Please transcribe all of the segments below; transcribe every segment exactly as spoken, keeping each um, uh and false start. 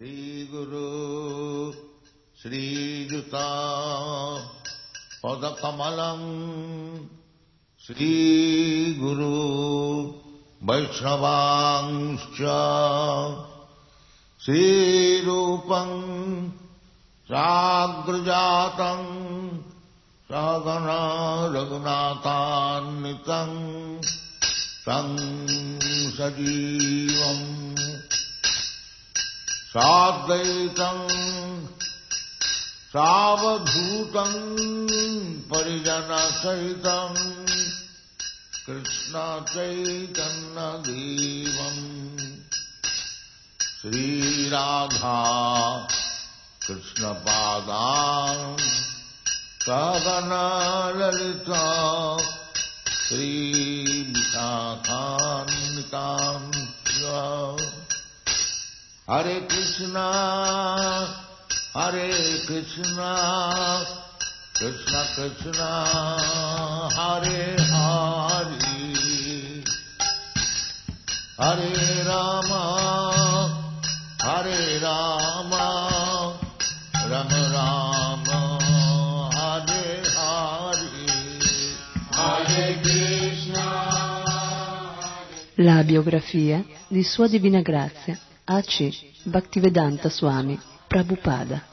Shri Guru Shri Juta Padakamalam Shri Guru Vaishnavangscha Shri Rupam Sagrajatam Sagana Raghunathannitam Sang Sajivam Sadvaitam Savadhutam Parijana Sahitam Krishna Chaitanya Devam Sri Radha Krishna Padam Sagana Lalita Sri Vishakhannitam Hare Krishna, Hare Krishna, Krishna Krishna, Hare Hare, Hare Rama, Hare Rama, Rama Rama, Hare Hare, Hare Krishna. La biografia di Sua Divina Grazia A C Bhaktivedanta Swami Prabhupada.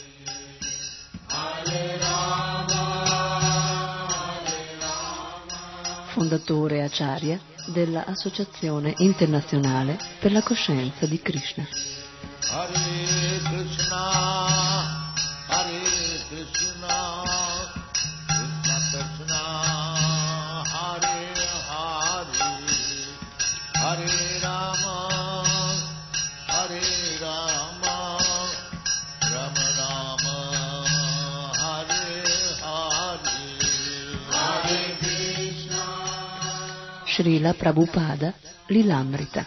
Fondatore Acharya della Associazione Internazionale per la Coscienza di Krishna. Hare Krishna, Hare Krishna, Krishna Krishna, Hare Hare, Hare Rama, Hare Rama, Rama Rama, Hare Hare, Hare Krishna. Srila Prabhupada Lilamrita.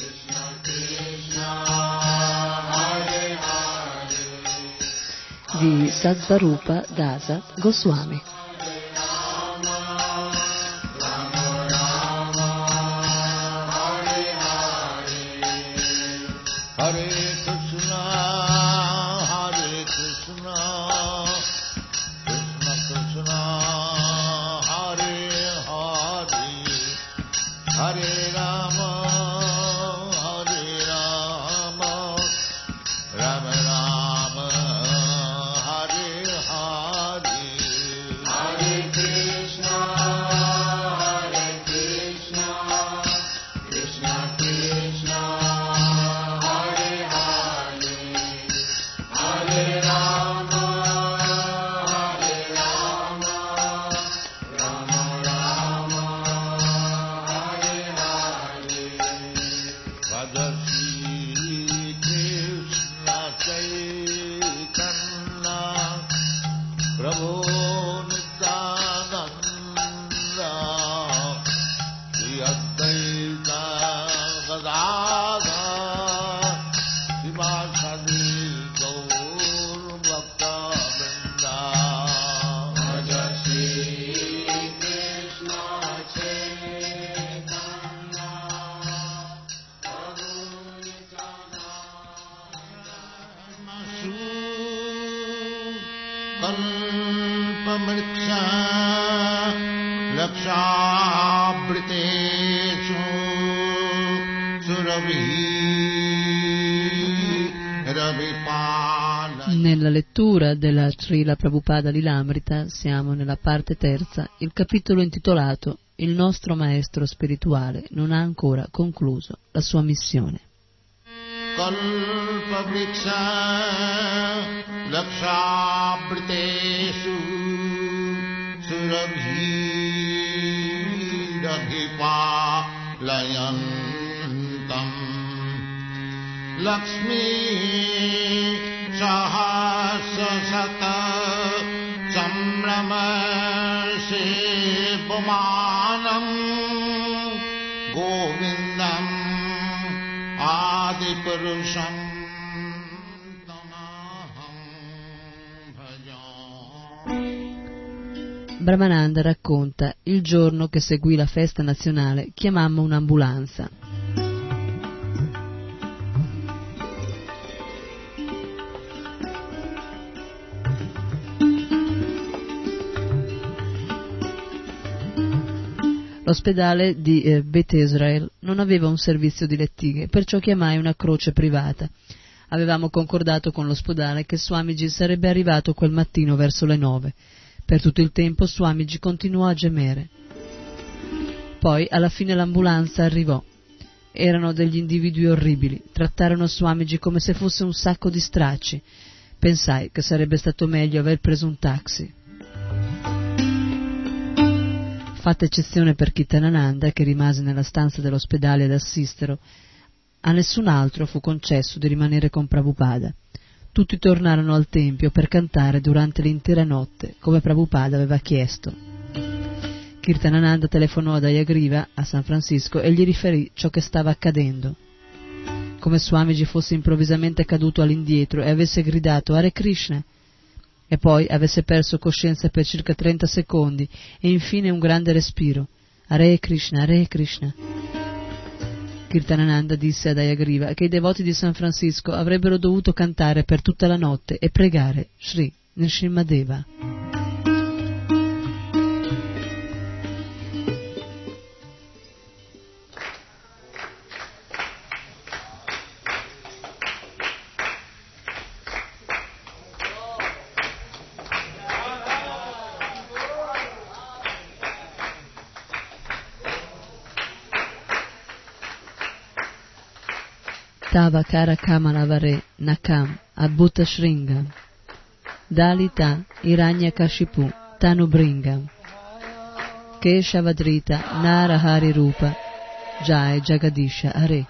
Di Satsvarupa Dasa Goswami. Hare Krishna, Hare Krishna, Krishna Krishna, Hare Hare, Hare Rama, Hare Rama, Rama Rama, Hare Hare, Hare Krishna, Hare Krishna, Krishna Krishna, Hare Hare, Hare Rama, Hare Rama, Rama Rama, Hare Hare. Bhaja Shri Krishna Chaitanya Prabhu Nityananda Shri Advaita Gadadhara Sivasadi Gaur Bhakta Vrinda. Bhaja Shri Krishna Chaitanya Prabhu Nityananda Kalpamriksha Lakshābhriteshu Surabhi Ravipala. Nella lettura della Srila Prabhupada Lilamrita siamo nella parte terza, il capitolo intitolato Il nostro maestro spirituale non ha ancora concluso la sua missione. Kalpavriksha Lakshābhriteshu Surabhiraghipalayantam Lakshmi Sahasasata Samramashe Pumanam Govindam Adipurusham Tamaham Bhajan. Brahmananda racconta: il giorno che seguì la festa nazionale chiamammo un'ambulanza. L'ospedale di eh, Bet Israel non aveva un servizio di lettighe, perciò chiamai una croce privata. Avevamo concordato con l'ospedale che Swamiji sarebbe arrivato quel mattino verso le nove. Per tutto il tempo Swamiji continuò a gemere. Poi alla fine l'ambulanza arrivò. Erano degli individui orribili, trattarono Swamiji come se fosse un sacco di stracci. Pensai che sarebbe stato meglio aver preso un taxi. Fatta eccezione per Kirtanananda, che rimase nella stanza dell'ospedale ad assisterlo, a nessun altro fu concesso di rimanere con Prabhupada. Tutti tornarono al tempio per cantare durante l'intera notte, come Prabhupada aveva chiesto. Kirtanananda telefonò ad Hayagriva a San Francisco e gli riferì ciò che stava accadendo. Come Swamiji fosse improvvisamente caduto all'indietro e avesse gridato Hare Krishna, e poi avesse perso coscienza per circa trenta secondi e infine un grande respiro. Hare Krishna, Hare Krishna. Kirtanananda disse ad Hayagriva che i devoti di San Francisco avrebbero dovuto cantare per tutta la notte e pregare Sri Nrsimhadeva. Tava Kara Kamalavare Nakam Adbhuta Shringam Dalita Iranya Kashipu Tanu Bringam Keshavadrita Narahari Rupa Jai Jagadisha Hare.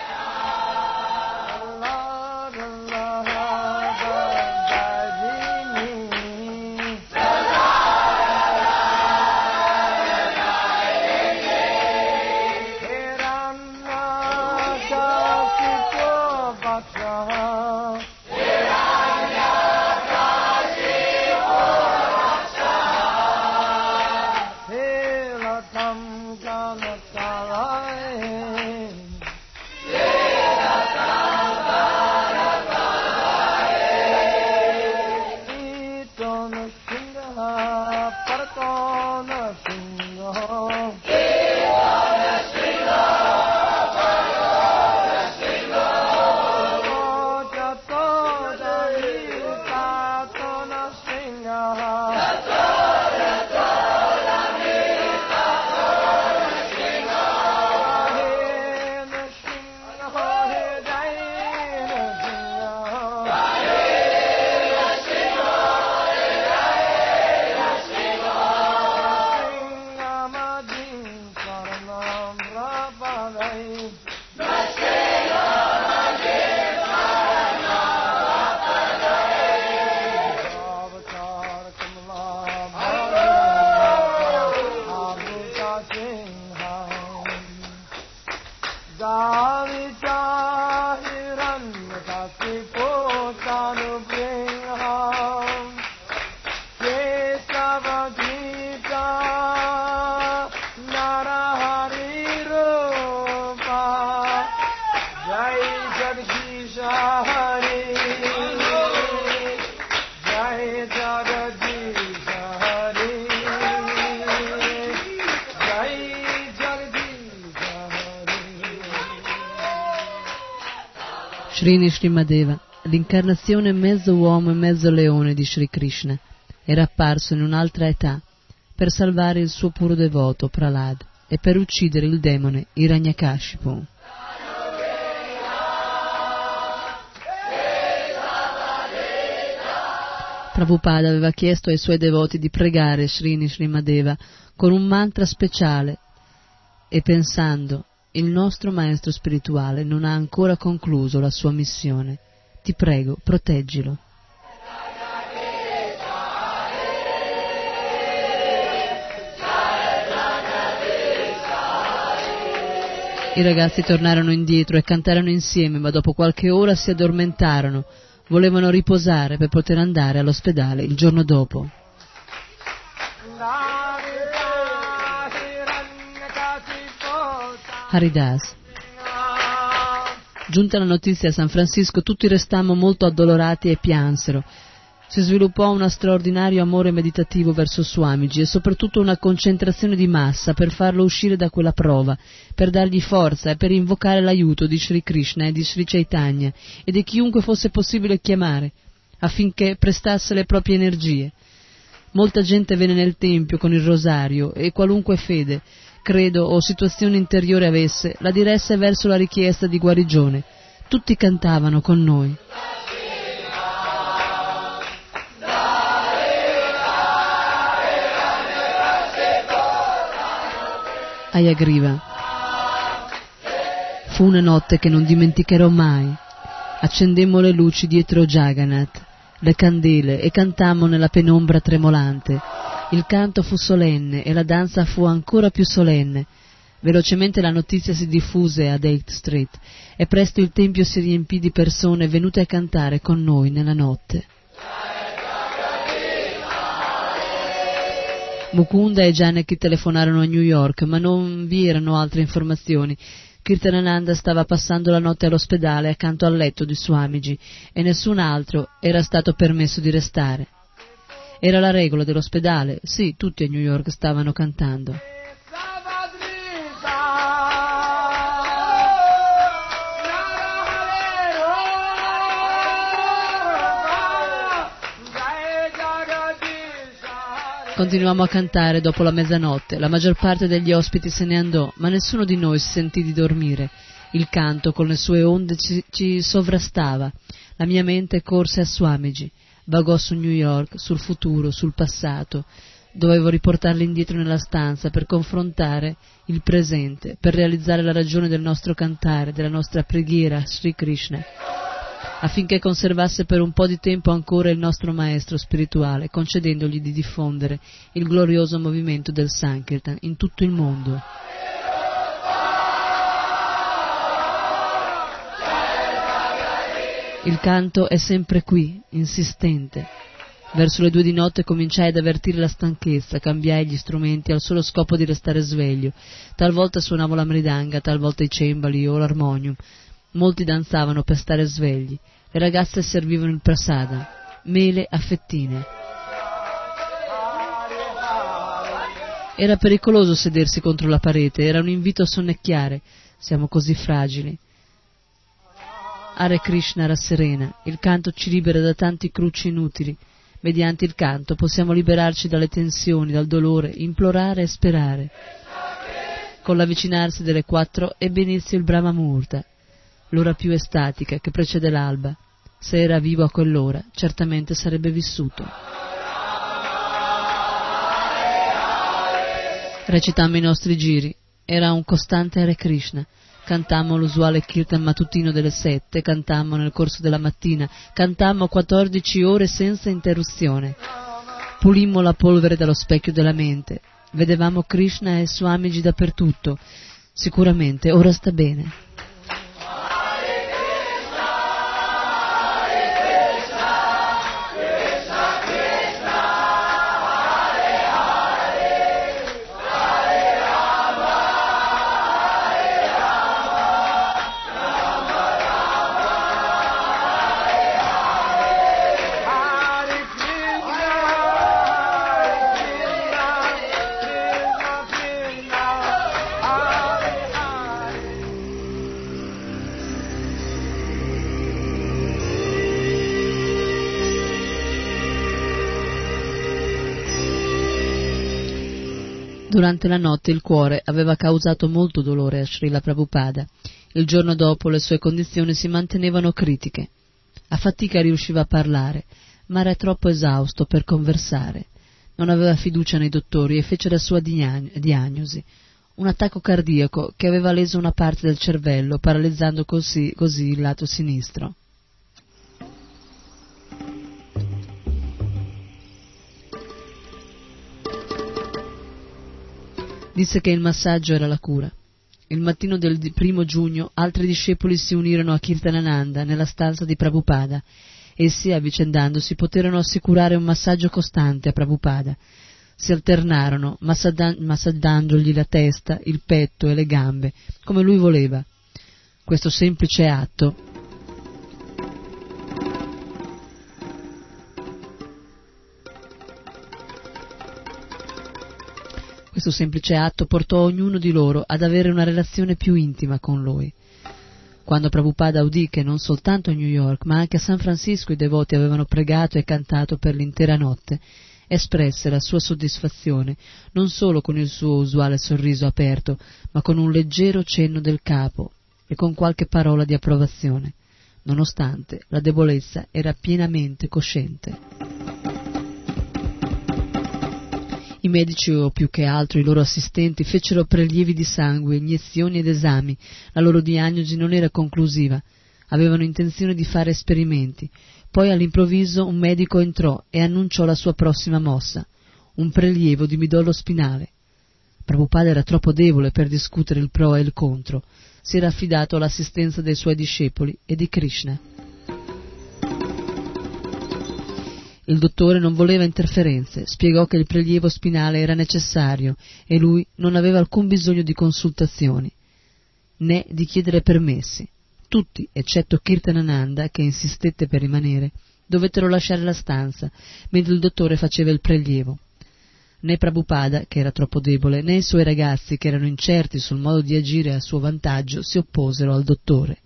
Sri Nrsimhadeva, l'incarnazione mezzo uomo e mezzo leone di Sri Krishna, era apparso in un'altra età per salvare il suo puro devoto Prahlad e per uccidere il demone Hiranyakashipu. Prabhupada aveva chiesto ai suoi devoti di pregare Sri Nrsimhadeva con un mantra speciale e pensando: il nostro maestro spirituale non ha ancora concluso la sua missione. Ti prego, proteggilo. I ragazzi tornarono indietro e cantarono insieme, ma dopo qualche ora si addormentarono. Volevano riposare per poter andare all'ospedale il giorno dopo. Haridas. Giunta la notizia a San Francisco, tutti restammo molto addolorati e piansero. Si sviluppò uno straordinario amore meditativo verso Swamiji e soprattutto una concentrazione di massa per farlo uscire da quella prova, per dargli forza e per invocare l'aiuto di Sri Krishna e di Sri Chaitanya e di chiunque fosse possibile chiamare, affinché prestasse le proprie energie. Molta gente venne nel tempio con il rosario e qualunque fede, credo o situazione interiore avesse, la diresse verso la richiesta di guarigione. Tutti cantavano con noi. Ayagriva. Fu una notte che non dimenticherò mai. Accendemmo le luci dietro Jagannath, le candele, e cantammo nella penombra tremolante. Il canto fu solenne e la danza fu ancora più solenne. Velocemente la notizia si diffuse ad Eighth Street e presto il tempio si riempì di persone venute a cantare con noi nella notte. Mukunda e Janaki telefonarono a New York, ma non vi erano altre informazioni. Kirtanananda stava passando la notte all'ospedale accanto al letto di Swamiji e nessun altro era stato permesso di restare. Era la regola dell'ospedale, sì, tutti a New York stavano cantando. Continuammo a cantare dopo la mezzanotte, la maggior parte degli ospiti se ne andò, ma nessuno di noi si sentì di dormire. Il canto con le sue onde ci, ci sovrastava. La mia mente corse a Swamiji, vagò su New York, sul futuro, sul passato. Dovevo riportarli indietro nella stanza per confrontare il presente, per realizzare la ragione del nostro cantare, della nostra preghiera a Sri Krishna, affinché conservasse per un po' di tempo ancora il nostro maestro spirituale, concedendogli di diffondere il glorioso movimento del Sankirtan in tutto il mondo. Il canto è sempre qui, insistente. Verso le due di notte cominciai ad avvertire la stanchezza, cambiai gli strumenti al solo scopo di restare sveglio. Talvolta suonavo la mridanga, talvolta i cembali o l'armonium. Molti danzavano per stare svegli. Le ragazze servivano il prasada, mele a fettine. Era pericoloso sedersi contro la parete, era un invito a sonnecchiare. Siamo così fragili. Hare Krishna rasserena, il canto ci libera da tanti crucci inutili. Mediante il canto possiamo liberarci dalle tensioni, dal dolore, implorare e sperare. Con l'avvicinarsi delle quattro ebbe inizio il Brahma Muhurta, l'ora più estatica che precede l'alba. Se era vivo a quell'ora, certamente sarebbe vissuto. Recitammo i nostri giri, era un costante Hare Krishna. Cantammo l'usuale kirtan mattutino delle sette, cantammo nel corso della mattina, cantammo quattordici ore senza interruzione. Pulimmo la polvere dallo specchio della mente, vedevamo Krishna e Swamiji dappertutto. Sicuramente ora sta bene. Durante la notte il cuore aveva causato molto dolore a Srila Prabhupada. Il giorno dopo le sue condizioni si mantenevano critiche. A fatica riusciva a parlare, ma era troppo esausto per conversare. Non aveva fiducia nei dottori e fece la sua diagnosi. Un attacco cardiaco che aveva leso una parte del cervello, paralizzando così, così il lato sinistro. Disse che il massaggio era la cura. Il mattino del primo giugno altri discepoli si unirono a Kirtanananda nella stanza di Prabhupada. Essi, avvicendandosi, poterono assicurare un massaggio costante a Prabhupada. Si alternarono, massaggiandogli la testa, il petto e le gambe, come lui voleva. Questo semplice atto Questo semplice atto portò ognuno di loro ad avere una relazione più intima con lui. Quando Prabhupada udì che non soltanto a New York, ma anche a San Francisco i devoti avevano pregato e cantato per l'intera notte, espresse la sua soddisfazione non solo con il suo usuale sorriso aperto, ma con un leggero cenno del capo e con qualche parola di approvazione, nonostante la debolezza era pienamente cosciente. I medici, o più che altro i loro assistenti, fecero prelievi di sangue, iniezioni ed esami. La loro diagnosi non era conclusiva. Avevano intenzione di fare esperimenti. Poi all'improvviso un medico entrò e annunciò la sua prossima mossa, un prelievo di midollo spinale. Prabhupada era troppo debole per discutere il pro e il contro. Si era affidato all'assistenza dei suoi discepoli e di Krishna. Il dottore non voleva interferenze, spiegò che il prelievo spinale era necessario e lui non aveva alcun bisogno di consultazioni, né di chiedere permessi. Tutti, eccetto Kirtanananda, che insistette per rimanere, dovettero lasciare la stanza, mentre il dottore faceva il prelievo. Né Prabhupada, che era troppo debole, né i suoi ragazzi, che erano incerti sul modo di agire a suo vantaggio, si opposero al dottore.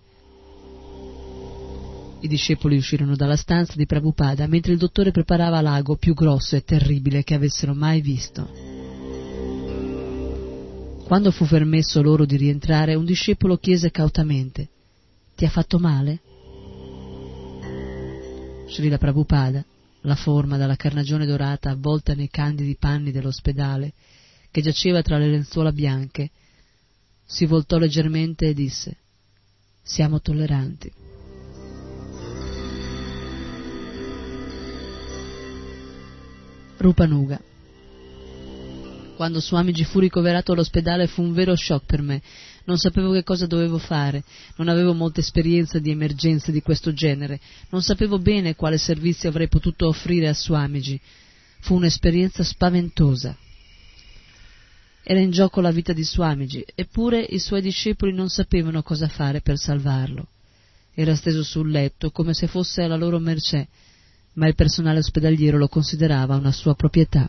I discepoli uscirono dalla stanza di Prabhupada mentre il dottore preparava l'ago più grosso e terribile che avessero mai visto. Quando fu permesso loro di rientrare, un discepolo chiese cautamente: «Ti ha fatto male?» Srila Prabhupada, la forma dalla carnagione dorata avvolta nei candidi panni dell'ospedale, che giaceva tra le lenzuola bianche, si voltò leggermente e disse: «Siamo tolleranti». Rupanuga. Quando Swamiji fu ricoverato all'ospedale fu un vero shock per me. Non sapevo che cosa dovevo fare, non avevo molta esperienza di emergenze di questo genere, non sapevo bene quale servizio avrei potuto offrire a Swamiji. Fu un'esperienza spaventosa. Era in gioco la vita di Swamiji, eppure i suoi discepoli non sapevano cosa fare per salvarlo. Era steso sul letto come se fosse alla loro mercé, ma il personale ospedaliero lo considerava una sua proprietà.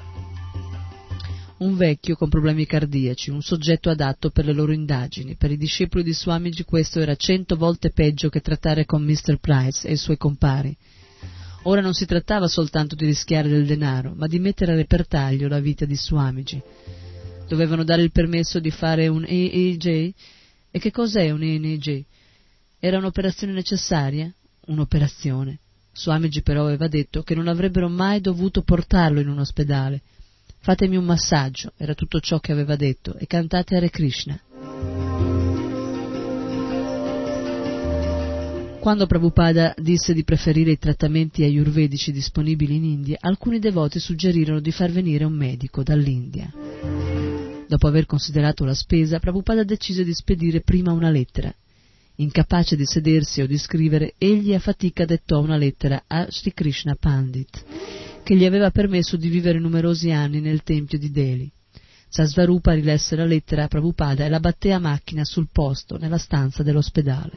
Un vecchio con problemi cardiaci, un soggetto adatto per le loro indagini. Per i discepoli di Swamiji questo era cento volte peggio che trattare con mister Price e i suoi compari. Ora non si trattava soltanto di rischiare del denaro, ma di mettere a repentaglio la vita di Swamiji. Dovevano dare il permesso di fare un E E G? E che cos'è un E E G? Era un'operazione necessaria? Un'operazione. Swamiji però aveva detto che non avrebbero mai dovuto portarlo in un ospedale. «Fatemi un massaggio», era tutto ciò che aveva detto, «e cantate Hare Krishna». Quando Prabhupada disse di preferire i trattamenti ayurvedici disponibili in India, alcuni devoti suggerirono di far venire un medico dall'India. Dopo aver considerato la spesa, Prabhupada decise di spedire prima una lettera. Incapace di sedersi o di scrivere, egli a fatica dettò una lettera a Sri Krishna Pandit, che gli aveva permesso di vivere numerosi anni nel tempio di Delhi. Sasvarupa rilesse la lettera a Prabhupada e la batté a macchina sul posto, nella stanza dell'ospedale.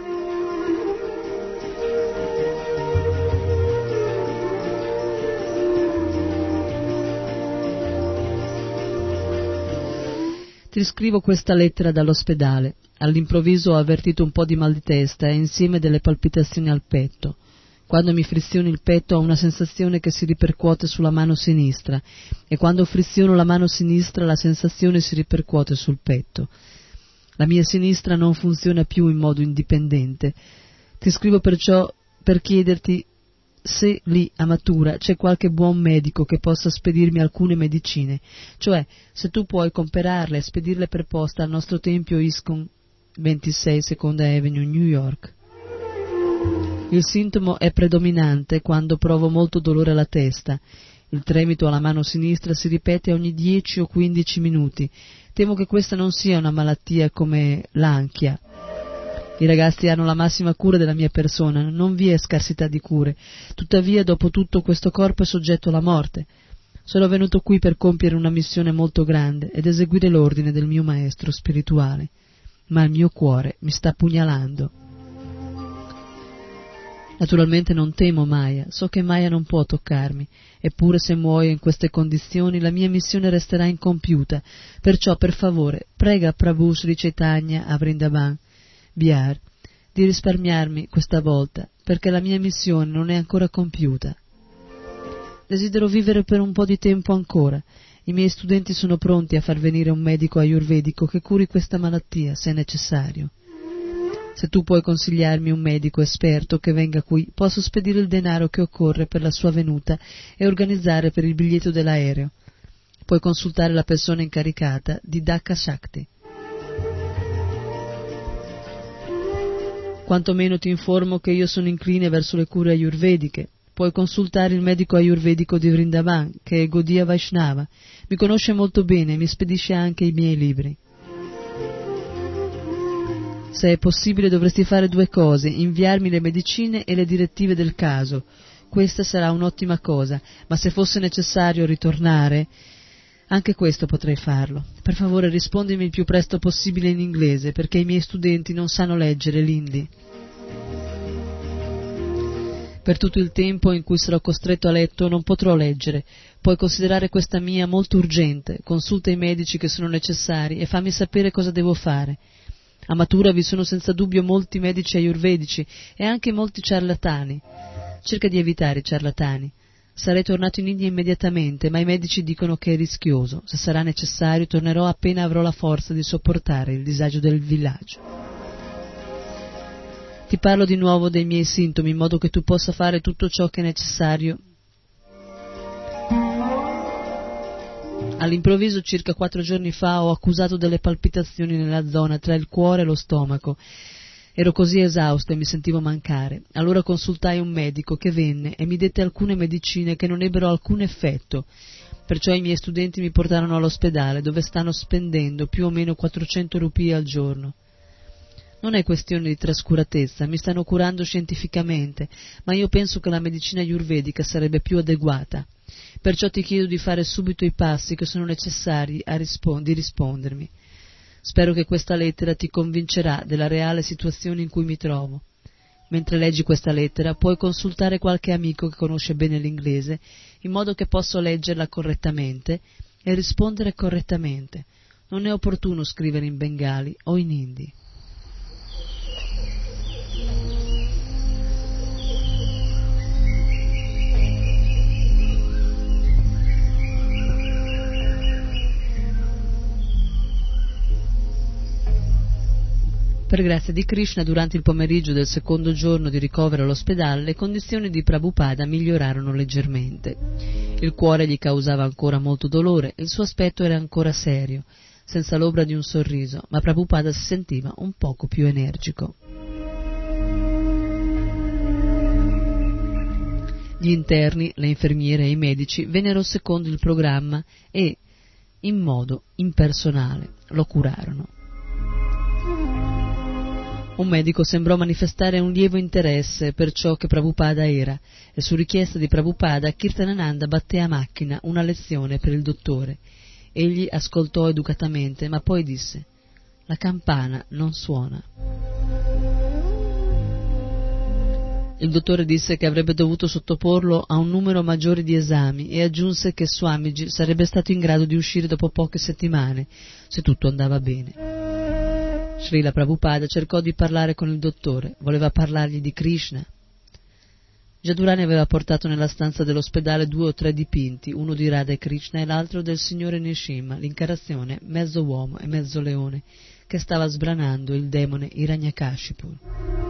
Ti scrivo questa lettera dall'ospedale. All'improvviso ho avvertito un po' di mal di testa e insieme delle palpitazioni al petto. Quando mi friziono il petto ho una sensazione che si ripercuote sulla mano sinistra e quando friziono la mano sinistra la sensazione si ripercuote sul petto. La mia sinistra non funziona più in modo indipendente. Ti scrivo perciò per chiederti se lì a Mathura c'è qualche buon medico che possa spedirmi alcune medicine, cioè se tu puoi comperarle e spedirle per posta al nostro tempio ISKCON ventisei Seconda Avenue, New York. Il sintomo è predominante quando provo molto dolore alla testa. Il tremito alla mano sinistra si ripete ogni dieci o quindici minuti. Temo che questa non sia una malattia come l'anchia. I ragazzi hanno la massima cura della mia persona, non vi è scarsità di cure. Tuttavia, dopo tutto, questo corpo è soggetto alla morte. Sono venuto qui per compiere una missione molto grande ed eseguire l'ordine del mio maestro spirituale. Ma il mio cuore mi sta pugnalando. Naturalmente non temo Maya, so che Maya non può toccarmi, eppure se muoio in queste condizioni la mia missione resterà incompiuta, perciò per favore prega Prabhu Sri Chaitanya a Vrindavan Bihar di risparmiarmi questa volta, perché la mia missione non è ancora compiuta. Desidero vivere per un po' di tempo ancora. I miei studenti sono pronti a far venire un medico ayurvedico che curi questa malattia, se è necessario. Se tu puoi consigliarmi un medico esperto che venga qui, posso spedire il denaro che occorre per la sua venuta e organizzare per il biglietto dell'aereo. Puoi consultare la persona incaricata di Dhaka Shakti. Quanto meno ti informo che io sono incline verso le cure ayurvediche. Puoi consultare il medico ayurvedico di Vrindavan, che è Gaudiya Vaishnava. Mi conosce molto bene e mi spedisce anche i miei libri. Se è possibile dovresti fare due cose, inviarmi le medicine e le direttive del caso. Questa sarà un'ottima cosa, ma se fosse necessario ritornare, anche questo potrei farlo. Per favore rispondimi il più presto possibile in inglese, perché i miei studenti non sanno leggere l'hindi. Per tutto il tempo in cui sarò costretto a letto non potrò leggere. Puoi considerare questa mia molto urgente. Consulta i medici che sono necessari e fammi sapere cosa devo fare. A Mathura vi sono senza dubbio molti medici ayurvedici e anche molti ciarlatani. Cerca di evitare i ciarlatani. Sarei tornato in India immediatamente, ma i medici dicono che è rischioso. Se sarà necessario tornerò appena avrò la forza di sopportare il disagio del villaggio. Ti parlo di nuovo dei miei sintomi, in modo che tu possa fare tutto ciò che è necessario. All'improvviso, circa quattro giorni fa, ho accusato delle palpitazioni nella zona tra il cuore e lo stomaco. Ero così esausto e mi sentivo mancare. Allora consultai un medico che venne e mi dette alcune medicine che non ebbero alcun effetto. Perciò i miei studenti mi portarono all'ospedale, dove stanno spendendo più o meno quattrocento rupie al giorno. Non è questione di trascuratezza, mi stanno curando scientificamente, ma io penso che la medicina ayurvedica sarebbe più adeguata. Perciò ti chiedo di fare subito i passi che sono necessari a rispond- di rispondermi. Spero che questa lettera ti convincerà della reale situazione in cui mi trovo. Mentre leggi questa lettera puoi consultare qualche amico che conosce bene l'inglese, in modo che posso leggerla correttamente e rispondere correttamente. Non è opportuno scrivere in bengali o in hindi. Per grazia di Krishna, durante il pomeriggio del secondo giorno di ricovero all'ospedale, le condizioni di Prabhupada migliorarono leggermente. Il cuore gli causava ancora molto dolore e il suo aspetto era ancora serio, senza l'ombra di un sorriso, ma Prabhupada si sentiva un poco più energico. Gli interni, le infermiere e i medici vennero secondo il programma e, in modo impersonale, lo curarono. Un medico sembrò manifestare un lieve interesse per ciò che Prabhupada era, e su richiesta di Prabhupada Kirtanananda batté a macchina una lezione per il dottore. Egli ascoltò educatamente, ma poi disse: «La campana non suona». Il dottore disse che avrebbe dovuto sottoporlo a un numero maggiore di esami e aggiunse che Swamiji sarebbe stato in grado di uscire dopo poche settimane, se tutto andava bene. Srila Prabhupada cercò di parlare con il dottore, voleva parlargli di Krishna. Jadurani aveva portato nella stanza dell'ospedale due o tre dipinti, uno di Radha e Krishna e l'altro del signore Nishima, l'incarnazione mezzo uomo e mezzo leone, che stava sbranando il demone Hiranyakashipu.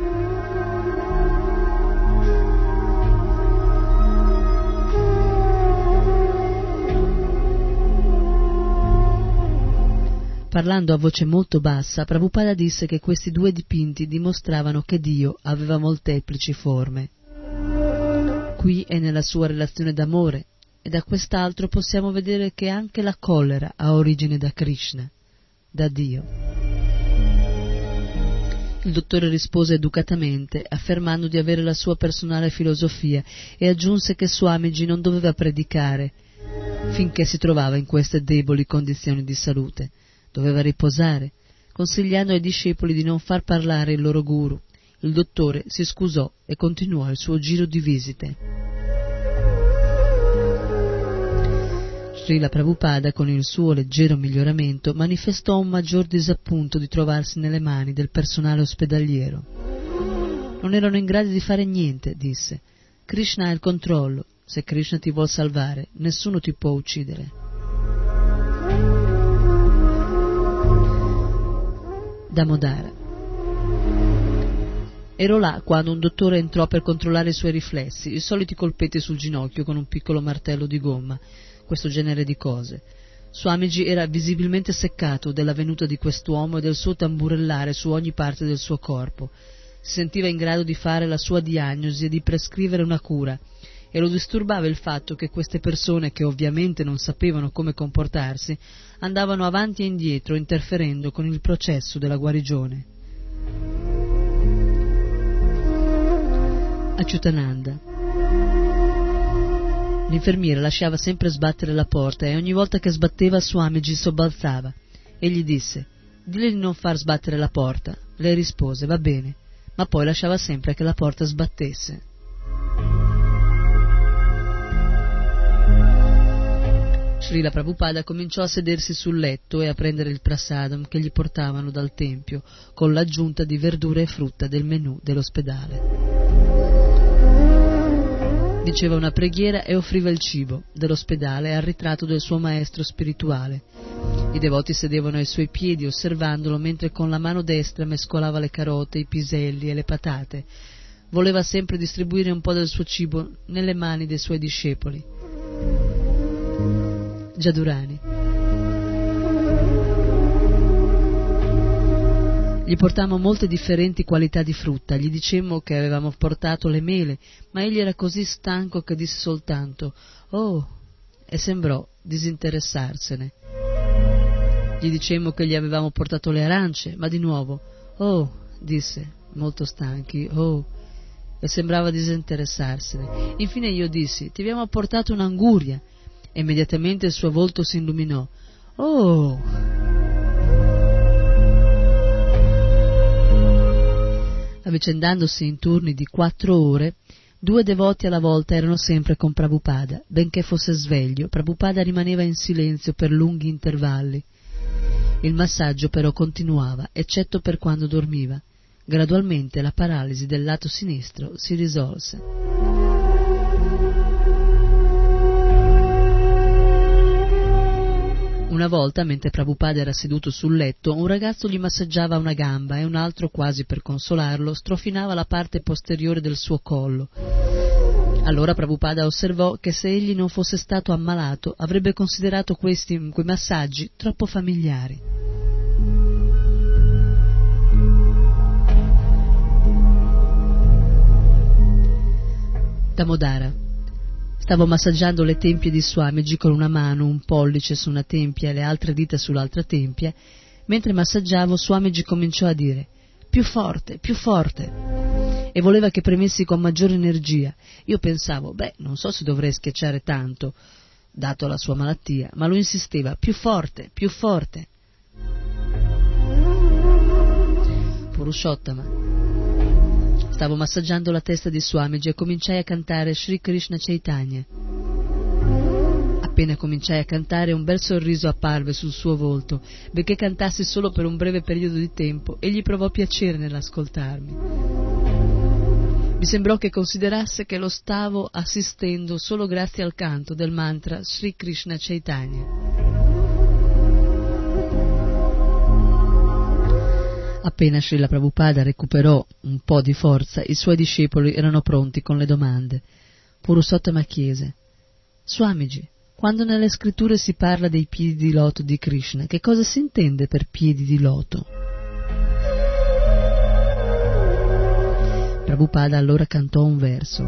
Parlando a voce molto bassa, Prabhupada disse che questi due dipinti dimostravano che Dio aveva molteplici forme. Qui è nella sua relazione d'amore, e da quest'altro possiamo vedere che anche la collera ha origine da Krishna, da Dio. Il dottore rispose educatamente, affermando di avere la sua personale filosofia, e aggiunse che Swamiji non doveva predicare finché si trovava in queste deboli condizioni di salute. Doveva riposare, consigliando ai discepoli di non far parlare il loro guru. Il dottore si scusò e continuò il suo giro di visite. Srila Prabhupada, con il suo leggero miglioramento, manifestò un maggior disappunto di trovarsi nelle mani del personale ospedaliero. Non erano in grado di fare niente, disse. Krishna ha il controllo. Se Krishna ti vuol salvare, nessuno ti può uccidere. Damodara. Ero là quando un dottore entrò per controllare i suoi riflessi, i soliti colpetti sul ginocchio con un piccolo martello di gomma, questo genere di cose. Swamiji era visibilmente seccato della venuta di quest'uomo e del suo tamburellare su ogni parte del suo corpo. Si sentiva in grado di fare la sua diagnosi e di prescrivere una cura, e lo disturbava il fatto che queste persone, che ovviamente non sapevano come comportarsi, andavano avanti e indietro interferendo con il processo della guarigione. Achyutananda. L'infermiera lasciava sempre sbattere la porta e ogni volta che sbatteva Swamiji sobbalzava. Egli disse: «Dille di non far sbattere la porta». Lei rispose: «Va bene», ma poi lasciava sempre che la porta sbattesse. Srila Prabhupada cominciò a sedersi sul letto e a prendere il prasadam che gli portavano dal tempio, con l'aggiunta di verdure e frutta del menù dell'ospedale. Diceva una preghiera e offriva il cibo dell'ospedale al ritratto del suo maestro spirituale. I devoti sedevano ai suoi piedi osservandolo mentre con la mano destra mescolava le carote, i piselli e le patate. Voleva sempre distribuire un po' del suo cibo nelle mani dei suoi discepoli. Jadurani. Gli portammo molte differenti qualità di frutta, gli dicemmo che avevamo portato le mele, ma egli era così stanco che disse soltanto «Oh!» e sembrò disinteressarsene. Gli dicemmo che gli avevamo portato le arance, ma di nuovo «Oh!» disse, molto stanchi, «Oh!» e sembrava disinteressarsene. Infine io dissi «Ti abbiamo portato un'anguria», e immediatamente il suo volto si illuminò. «Oh!» Avvicendandosi in turni di quattro ore, due devoti alla volta erano sempre con Prabhupada. Benché fosse sveglio, Prabhupada rimaneva in silenzio per lunghi intervalli. Il massaggio però continuava, eccetto per quando dormiva. Gradualmente la paralisi del lato sinistro si risolse. Una volta, mentre Prabhupada era seduto sul letto, un ragazzo gli massaggiava una gamba e un altro, quasi per consolarlo, strofinava la parte posteriore del suo collo. Allora Prabhupada osservò che se egli non fosse stato ammalato, avrebbe considerato questi, quei massaggi troppo familiari. Damodara. Stavo massaggiando le tempie di Swamiji con una mano, un pollice su una tempia e le altre dita sull'altra tempia. Mentre massaggiavo, Swamiji cominciò a dire «Più forte, più forte!» e voleva che premessi con maggiore energia. Io pensavo, beh, non so se dovrei schiacciare tanto, dato la sua malattia, ma lui insisteva «Più forte, più forte!» Purushottama. Stavo massaggiando la testa di Swamiji e cominciai a cantare Sri Krishna Chaitanya. Appena cominciai a cantare, un bel sorriso apparve sul suo volto. Benché cantassi solo per un breve periodo di tempo, egli provò piacere nell'ascoltarmi. Mi sembrò che considerasse che lo stavo assistendo solo grazie al canto del mantra Sri Krishna Chaitanya. Appena Srila Prabhupada recuperò un po' di forza, i suoi discepoli erano pronti con le domande. Purushottama chiese: Swamiji, quando nelle scritture si parla dei piedi di loto di Krishna, che cosa si intende per piedi di loto? Prabhupada allora cantò un verso.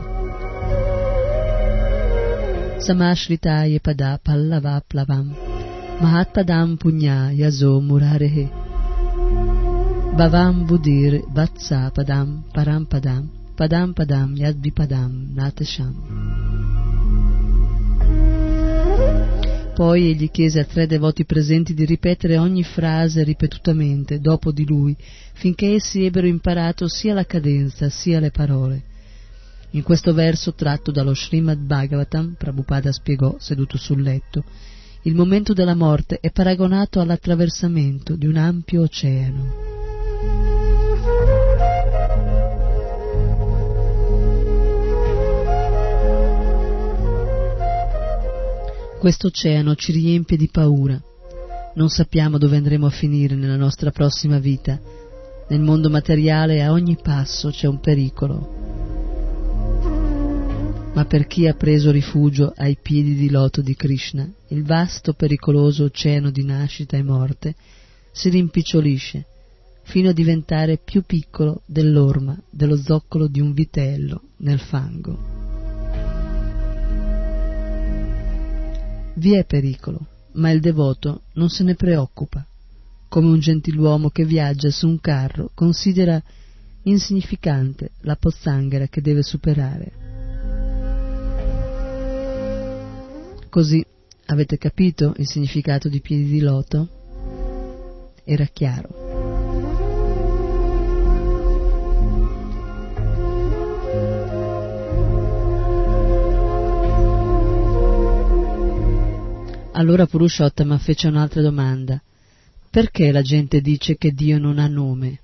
Samashritaya pada pallava plavam mahatpadam punya yaso murarehe Bhavam budir vatsa padam param padam padam padam yadvipadam natasham. Poi egli chiese a tre devoti presenti di ripetere ogni frase ripetutamente dopo di lui, finché essi ebbero imparato sia la cadenza sia le parole. In questo verso tratto dallo Srimad Bhagavatam, Prabhupada spiegò, seduto sul letto, il momento della morte è paragonato all'attraversamento di un ampio oceano. Questo oceano ci riempie di paura. Non sappiamo dove andremo a finire nella nostra prossima vita. Nel mondo materiale a ogni passo c'è un pericolo. Ma per chi ha preso rifugio ai piedi di loto di Krishna, il vasto pericoloso oceano di nascita e morte si rimpicciolisce fino a diventare più piccolo dell'orma dello zoccolo di un vitello nel fango. Vi è pericolo, ma il devoto non se ne preoccupa. Come un gentiluomo che viaggia su un carro considera insignificante la pozzanghera che deve superare. Così avete capito il significato di piedi di loto? Era chiaro. Allora Purushottama fece un'altra domanda. Perché la gente dice che Dio non ha nome?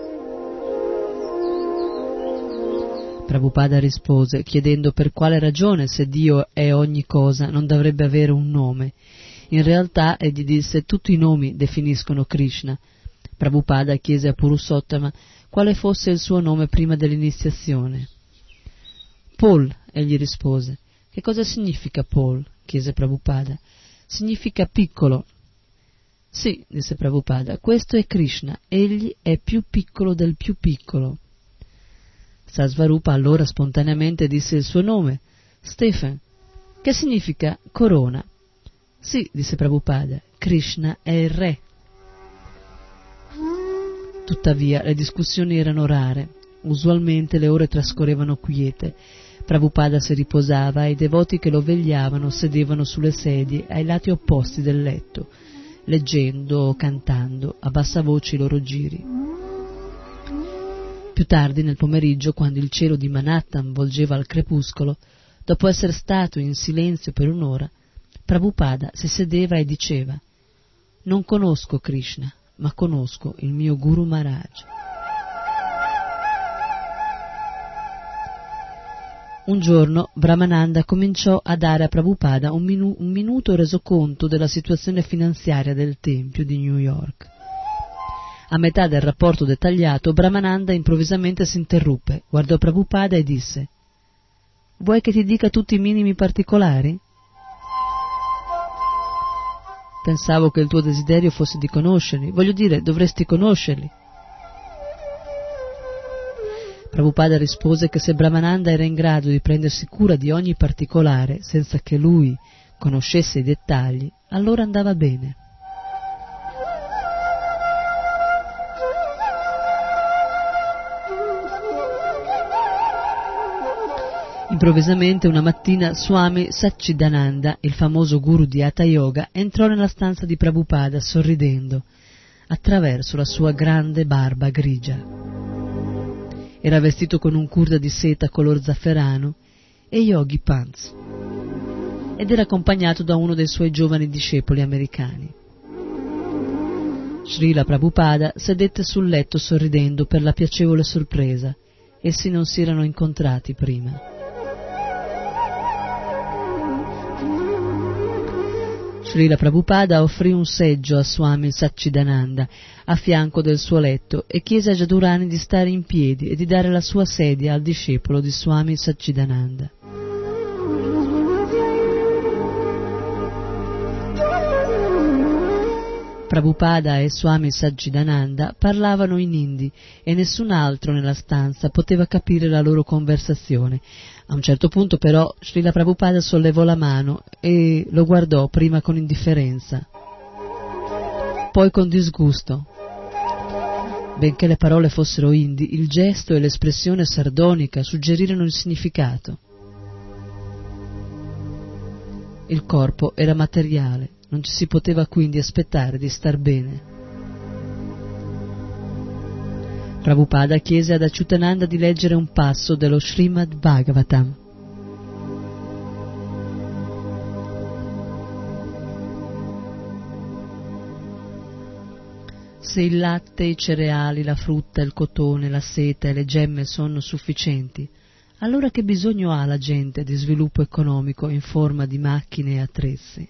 Prabhupada rispose, chiedendo per quale ragione, se Dio è ogni cosa, non dovrebbe avere un nome. In realtà, egli disse, tutti i nomi definiscono Krishna. Prabhupada chiese a Purushottama quale fosse il suo nome prima dell'iniziazione. Paul, egli rispose. Che cosa significa Paul? Chiese Prabhupada. Significa piccolo. Sì, disse Prabhupada, questo è Krishna, egli è più piccolo del più piccolo. Sasvarupa allora spontaneamente disse il suo nome, Stephen, che significa corona. Sì, disse Prabhupada, Krishna è il re. Tuttavia le discussioni erano rare, usualmente le ore trascorrevano quiete. Prabhupada si riposava e i devoti che lo vegliavano sedevano sulle sedie ai lati opposti del letto, leggendo o cantando a bassa voce i loro giri. Più tardi nel pomeriggio, quando il cielo di Manhattan volgeva al crepuscolo, dopo essere stato in silenzio per un'ora, Prabhupada si sedeva e diceva: «Non conosco Krishna, ma conosco il mio Guru Maharaj». Un giorno Brahmananda cominciò a dare a Prabhupada un, minu- un minuto resoconto della situazione finanziaria del Tempio di New York. A metà del rapporto dettagliato, Brahmananda improvvisamente si interruppe, guardò Prabhupada e disse: «Vuoi che ti dica tutti i minimi particolari?» «Pensavo che il tuo desiderio fosse di conoscerli, voglio dire, dovresti conoscerli». Prabhupada rispose che se Brahmananda era in grado di prendersi cura di ogni particolare senza che lui conoscesse i dettagli, allora andava bene. Improvvisamente una mattina Swami Satchidananda, il famoso guru di Hatha Yoga, entrò nella stanza di Prabhupada sorridendo attraverso la sua grande barba grigia. Era vestito con un kurta di seta color zafferano e yogi pants ed era accompagnato da uno dei suoi giovani discepoli americani. Srila Prabhupada sedette sul letto sorridendo per la piacevole sorpresa. Essi non si erano incontrati prima. Srila Prabhupada offrì un seggio a Swami Satchidananda a fianco del suo letto e chiese a Jadurani di stare in piedi e di dare la sua sedia al discepolo di Swami Satchidananda. Prabhupada e Swami Satchidananda parlavano in hindi e nessun altro nella stanza poteva capire la loro conversazione. A un certo punto però Srila Prabhupada sollevò la mano e lo guardò prima con indifferenza, poi con disgusto. Benché le parole fossero hindi, il gesto e l'espressione sardonica suggerirono il significato. Il corpo era materiale, non ci si poteva quindi aspettare di star bene. Prabhupada chiese ad Achyutananda di leggere un passo dello Srimad Bhagavatam. Se il latte, i cereali, la frutta, il cotone, la seta e le gemme sono sufficienti, allora che bisogno ha la gente di sviluppo economico in forma di macchine e attrezzi?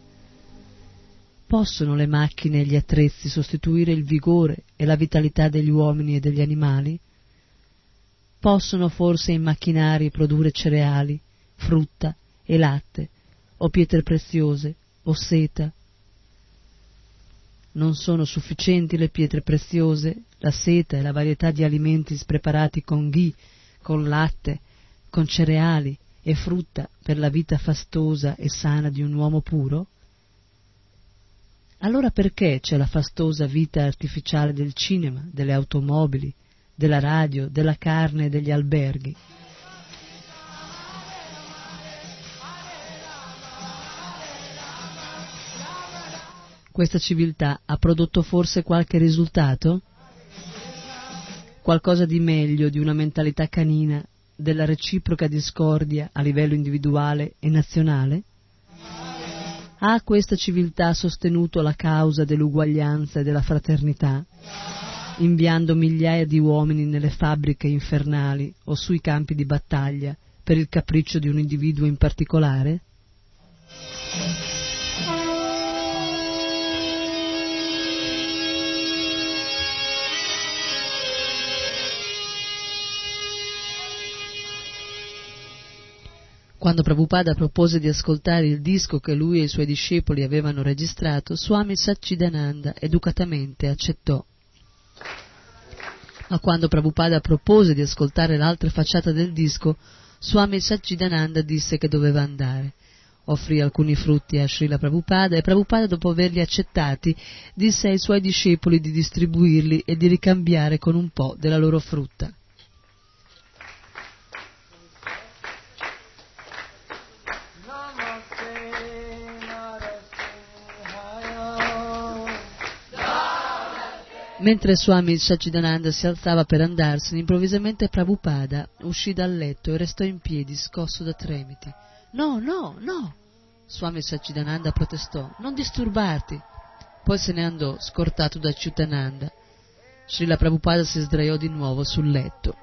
Possono le macchine e gli attrezzi sostituire il vigore e la vitalità degli uomini e degli animali? Possono forse i macchinari produrre cereali, frutta e latte, o pietre preziose, o seta? Non sono sufficienti le pietre preziose, la seta e la varietà di alimenti preparati con ghee, con latte, con cereali e frutta per la vita fastosa e sana di un uomo puro? Allora perché c'è la fastosa vita artificiale del cinema, delle automobili, della radio, della carne e degli alberghi? Questa civiltà ha prodotto forse qualche risultato? Qualcosa di meglio di una mentalità canina, della reciproca discordia a livello individuale e nazionale? Ha questa civiltà sostenuto la causa dell'uguaglianza e della fraternità, inviando migliaia di uomini nelle fabbriche infernali o sui campi di battaglia per il capriccio di un individuo in particolare? Quando Prabhupada propose di ascoltare il disco che lui e i suoi discepoli avevano registrato, Swami Satchidananda educatamente accettò. Ma quando Prabhupada propose di ascoltare l'altra facciata del disco, Swami Satchidananda disse che doveva andare. Offrì alcuni frutti a Srila Prabhupada e Prabhupada, dopo averli accettati, disse ai suoi discepoli di distribuirli e di ricambiare con un po' della loro frutta. Mentre Swami Satchidananda si alzava per andarsene, improvvisamente Prabhupada uscì dal letto e restò in piedi, scosso da tremiti. «No, no, no!» Swami Satchidananda protestò. «Non disturbarti!» Poi se ne andò, scortato da Achyutananda. Srila Prabhupada si sdraiò di nuovo sul letto.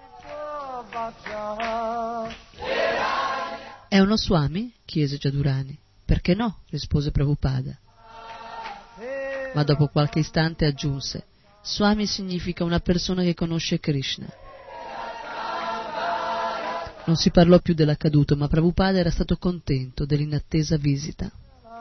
«È uno Swami?» chiese Jadurani. «Perché no?» rispose Prabhupada. Ma dopo qualche istante aggiunse: Swami significa una persona che conosce Krishna. Non si parlò più dell'accaduto, ma Prabhupada era stato contento dell'inattesa visita.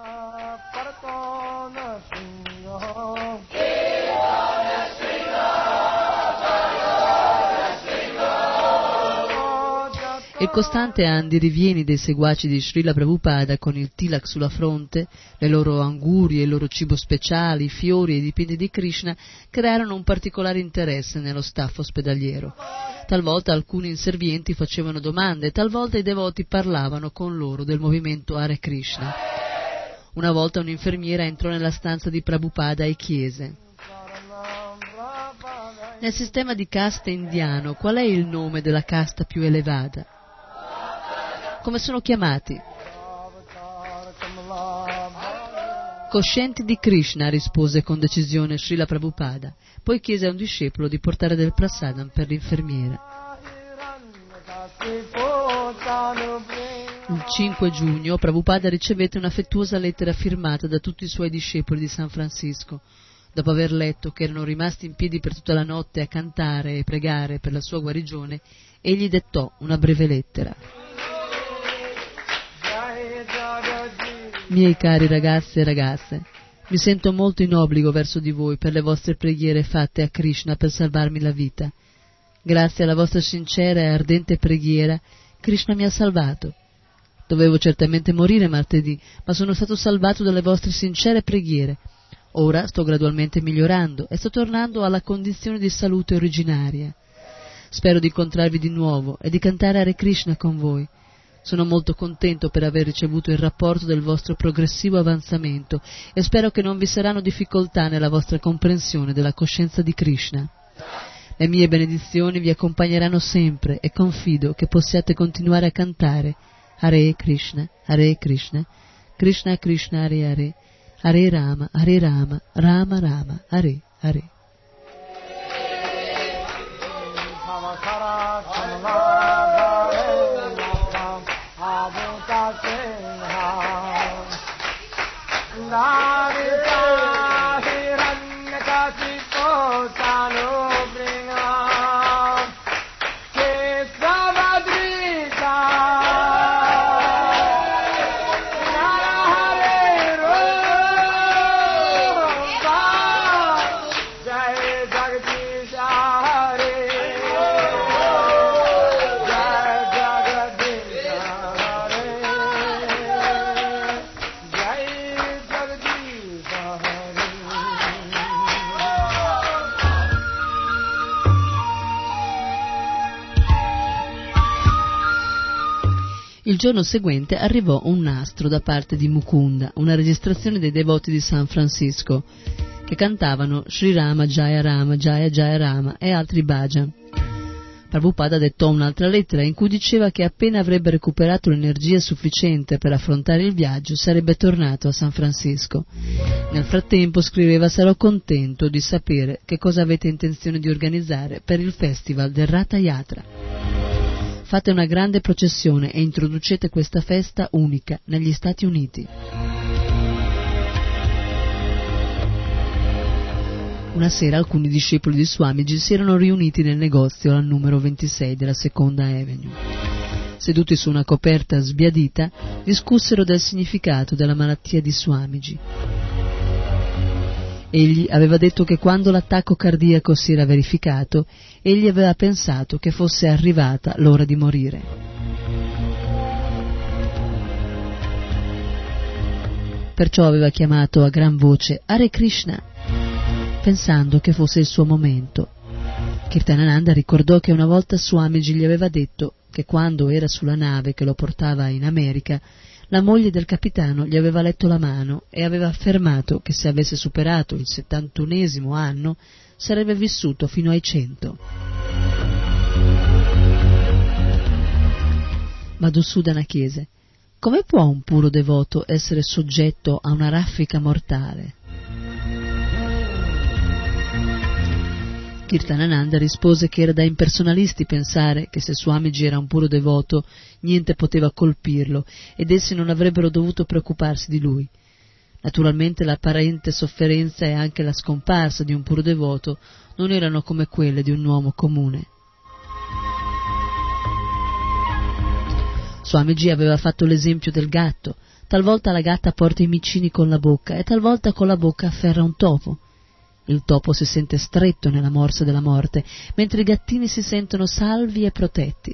Il costante andirivieni dei seguaci di Srila Prabhupada con il tilak sulla fronte, le loro angurie, il loro cibo speciale, i fiori e i dipinti di Krishna crearono un particolare interesse nello staff ospedaliero. Talvolta alcuni inservienti facevano domande, talvolta i devoti parlavano con loro del movimento Hare Krishna. Una volta un'infermiera entrò nella stanza di Prabhupada e chiese: «Nel sistema di casta indiano, qual è il nome della casta più elevata?» «Come sono chiamati?» «Coscienti di Krishna», rispose con decisione Srila Prabhupada. Poi chiese a un discepolo di portare del prasadam per l'infermiera. Il cinque giugno Prabhupada ricevette un'affettuosa lettera firmata da tutti i suoi discepoli di San Francisco. Dopo aver letto che erano rimasti in piedi per tutta la notte a cantare e pregare per la sua guarigione, egli dettò una breve lettera. Miei cari ragazzi e ragazze, mi sento molto in obbligo verso di voi per le vostre preghiere fatte a Krishna per salvarmi la vita. Grazie alla vostra sincera e ardente preghiera, Krishna mi ha salvato. Dovevo certamente morire martedì, ma sono stato salvato dalle vostre sincere preghiere. Ora sto gradualmente migliorando e sto tornando alla condizione di salute originaria. Spero di incontrarvi di nuovo e di cantare Hare Krishna con voi. Sono molto contento per aver ricevuto il rapporto del vostro progressivo avanzamento e spero che non vi saranno difficoltà nella vostra comprensione della coscienza di Krishna. Le mie benedizioni vi accompagneranno sempre e confido che possiate continuare a cantare Hare Krishna, Hare Krishna, Krishna Krishna Hare Hare, Hare Rama, Hare Rama, Rama Rama, Hare Hare. Il giorno seguente arrivò un nastro da parte di Mukunda, una registrazione dei devoti di San Francisco, che cantavano Sri Rama Jaya Rama Jaya Jaya Rama e altri bhajan. Prabhupada dettò un'altra lettera in cui diceva che appena avrebbe recuperato l'energia sufficiente per affrontare il viaggio sarebbe tornato a San Francisco. Nel frattempo scriveva: sarò contento di sapere che cosa avete intenzione di organizzare per il festival del Ratha Yatra. Fate una grande processione e introducete questa festa unica negli Stati Uniti. Una sera alcuni discepoli di Swamiji si erano riuniti nel negozio al numero ventisei della Seconda Avenue. Seduti su una coperta sbiadita, discussero del significato della malattia di Swamiji. Egli aveva detto che quando l'attacco cardiaco si era verificato, egli aveva pensato che fosse arrivata l'ora di morire. Perciò aveva chiamato a gran voce Hare Krishna, pensando che fosse il suo momento. Kirtanananda ricordò che una volta Swamiji gli aveva detto che quando era sulla nave che lo portava in America, la moglie del capitano gli aveva letto la mano e aveva affermato che se avesse superato il settantunesimo anno sarebbe vissuto fino ai cento. Madhusudana chiese: come può un puro devoto essere soggetto a una raffica mortale? Kirtanananda rispose che era da impersonalisti pensare che se Swamiji era un puro devoto niente poteva colpirlo ed essi non avrebbero dovuto preoccuparsi di lui. Naturalmente l'apparente sofferenza e anche la scomparsa di un puro devoto non erano come quelle di un uomo comune. Swamiji aveva fatto l'esempio del gatto: talvolta la gatta porta i micini con la bocca e talvolta con la bocca afferra un topo. Il topo si sente stretto nella morsa della morte, mentre i gattini si sentono salvi e protetti.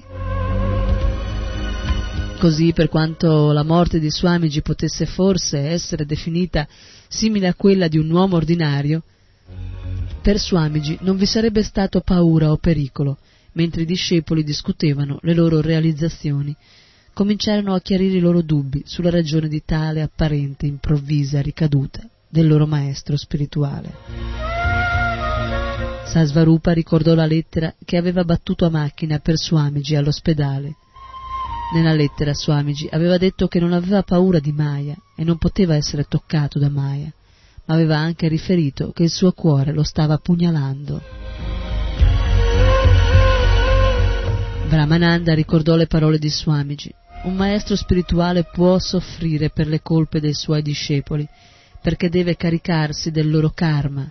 Così, per quanto la morte di Swamiji potesse forse essere definita simile a quella di un uomo ordinario, per Swamiji non vi sarebbe stato paura o pericolo. Mentre i discepoli discutevano le loro realizzazioni, cominciarono a chiarire i loro dubbi sulla ragione di tale apparente improvvisa ricaduta del loro maestro spirituale. Sasvarupa ricordò la lettera che aveva battuto a macchina per Swamiji all'ospedale. Nella lettera Swamiji aveva detto che non aveva paura di Maya e non poteva essere toccato da Maya, ma aveva anche riferito che il suo cuore lo stava pugnalando. Brahmananda ricordò le parole di Swamiji: un maestro spirituale può soffrire per le colpe dei suoi discepoli, perché deve caricarsi del loro karma.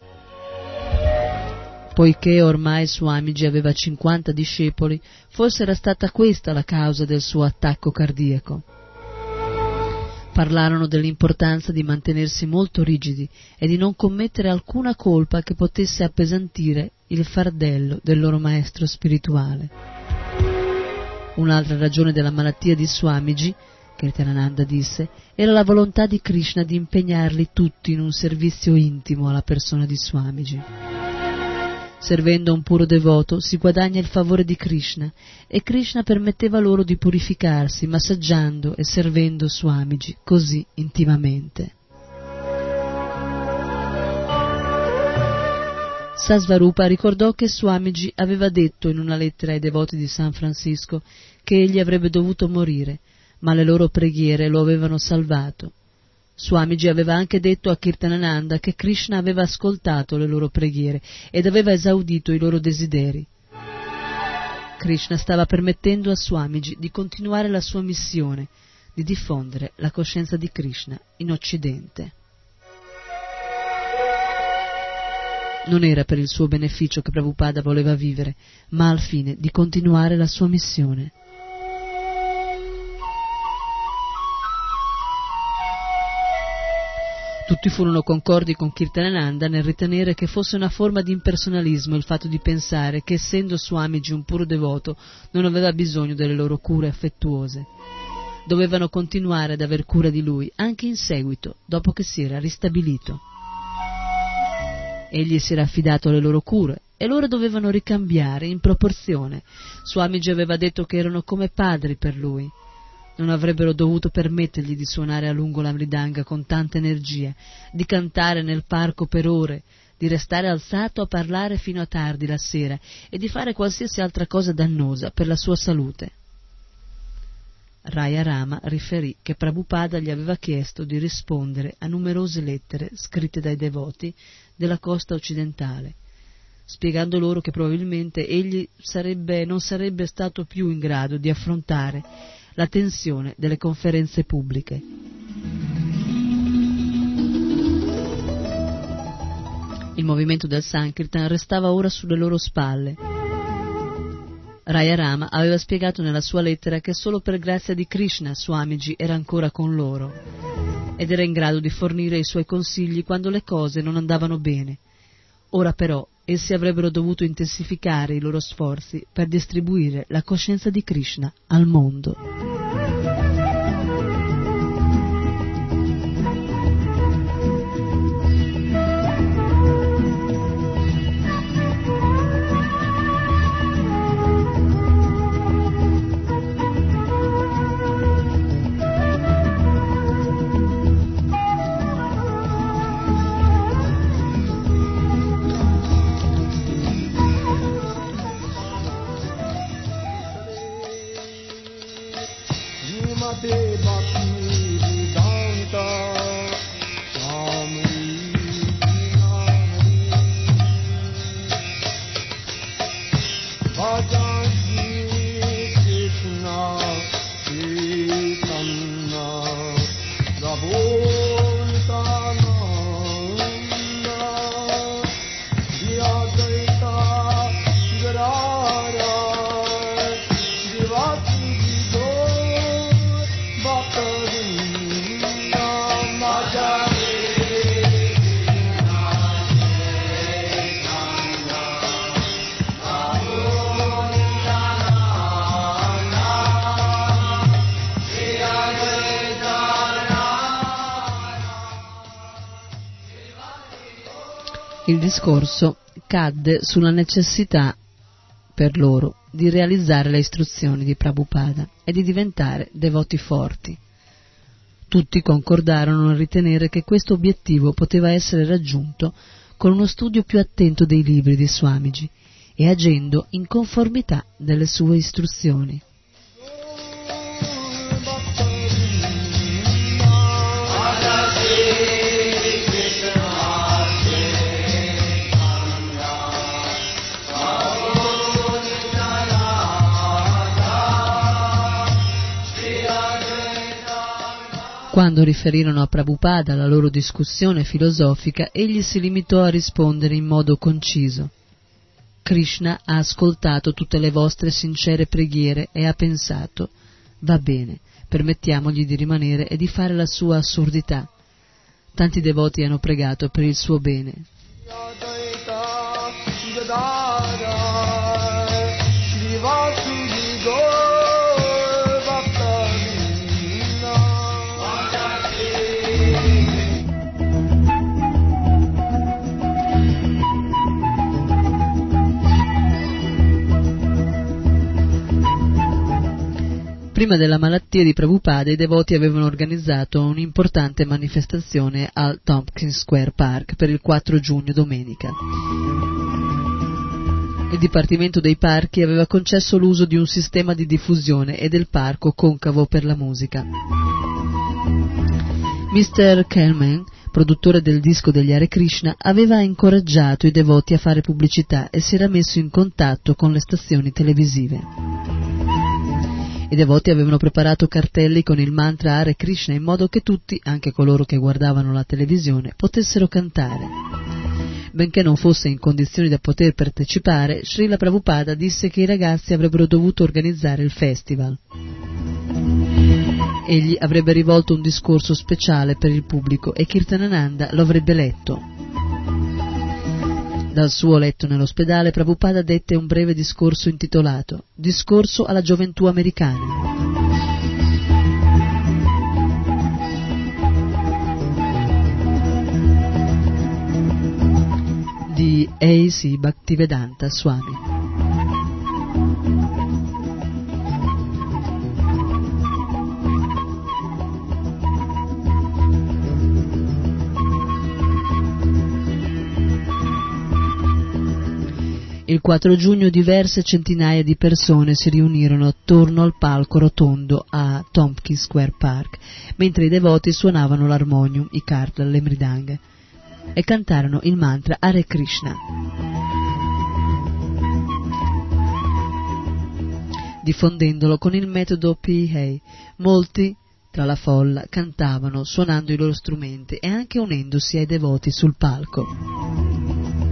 Poiché ormai Swamiji aveva cinquanta discepoli, forse era stata questa la causa del suo attacco cardiaco. Parlarono dell'importanza di mantenersi molto rigidi e di non commettere alcuna colpa che potesse appesantire il fardello del loro maestro spirituale. Un'altra ragione della malattia di Swamiji, Kirtanananda disse, era la volontà di Krishna di impegnarli tutti in un servizio intimo alla persona di Swamiji. Servendo un puro devoto si guadagna il favore di Krishna, e Krishna permetteva loro di purificarsi massaggiando e servendo Swamiji così intimamente. Sasvarupa ricordò che Swamiji aveva detto in una lettera ai devoti di San Francisco che egli avrebbe dovuto morire, ma le loro preghiere lo avevano salvato. Swamiji aveva anche detto a Kirtanananda che Krishna aveva ascoltato le loro preghiere ed aveva esaudito i loro desideri. Krishna stava permettendo a Swamiji di continuare la sua missione, di diffondere la coscienza di Krishna in Occidente. Non era per il suo beneficio che Prabhupada voleva vivere, ma al fine di continuare la sua missione. Tutti furono concordi con Kirtanananda nel ritenere che fosse una forma di impersonalismo il fatto di pensare che, essendo Swamiji un puro devoto, non aveva bisogno delle loro cure affettuose. Dovevano continuare ad aver cura di lui anche in seguito, dopo che si era ristabilito. Egli si era affidato alle loro cure e loro dovevano ricambiare in proporzione. Swamiji aveva detto che erano come padri per lui. Non avrebbero dovuto permettergli di suonare a lungo la mridanga con tanta energia, di cantare nel parco per ore, di restare alzato a parlare fino a tardi la sera e di fare qualsiasi altra cosa dannosa per la sua salute. Raya Rama riferì che Prabhupada gli aveva chiesto di rispondere a numerose lettere scritte dai devoti della costa occidentale, spiegando loro che probabilmente egli sarebbe, non sarebbe stato più in grado di affrontare la tensione delle conferenze pubbliche. Il movimento del Sankirtan restava ora sulle loro spalle. Raya Rama aveva spiegato nella sua lettera che solo per grazia di Krishna Swamiji era ancora con loro ed era in grado di fornire i suoi consigli quando le cose non andavano bene. Ora però essi avrebbero dovuto intensificare i loro sforzi per distribuire la coscienza di Krishna al mondo. Il discorso cadde sulla necessità per loro di realizzare le istruzioni di Prabhupada e di diventare devoti forti. Tutti concordarono nel ritenere che questo obiettivo poteva essere raggiunto con uno studio più attento dei libri di Swamiji e agendo in conformità delle sue istruzioni. Quando riferirono a Prabhupada la loro discussione filosofica, egli si limitò a rispondere in modo conciso. Krishna ha ascoltato tutte le vostre sincere preghiere e ha pensato: va bene, permettiamogli di rimanere e di fare la sua assurdità. Tanti devoti hanno pregato per il suo bene. Prima della malattia di Prabhupada i devoti avevano organizzato un'importante manifestazione al Tompkins Square Park per il quattro giugno, domenica. Il Dipartimento dei Parchi aveva concesso l'uso di un sistema di diffusione e del parco concavo per la musica. mister Kelman, produttore del disco degli Hare Krishna, aveva incoraggiato i devoti a fare pubblicità e si era messo in contatto con le stazioni televisive. I devoti avevano preparato cartelli con il mantra Hare Krishna in modo che tutti, anche coloro che guardavano la televisione, potessero cantare. Benché non fosse in condizioni da poter partecipare, Srila Prabhupada disse che i ragazzi avrebbero dovuto organizzare il festival. Egli avrebbe rivolto un discorso speciale per il pubblico e Kirtanananda lo avrebbe letto. Dal suo letto nell'ospedale, Prabhupada dette un breve discorso intitolato Discorso alla gioventù americana. Di A C Bhaktivedanta Swami. Il quattro giugno diverse centinaia di persone si riunirono attorno al palco rotondo a Tompkins Square Park, mentre i devoti suonavano l'armonium, i kartla, le mridanghe e cantarono il mantra Hare Krishna. Diffondendolo con il metodo P A, molti tra la folla cantavano, suonando i loro strumenti e anche unendosi ai devoti sul palco.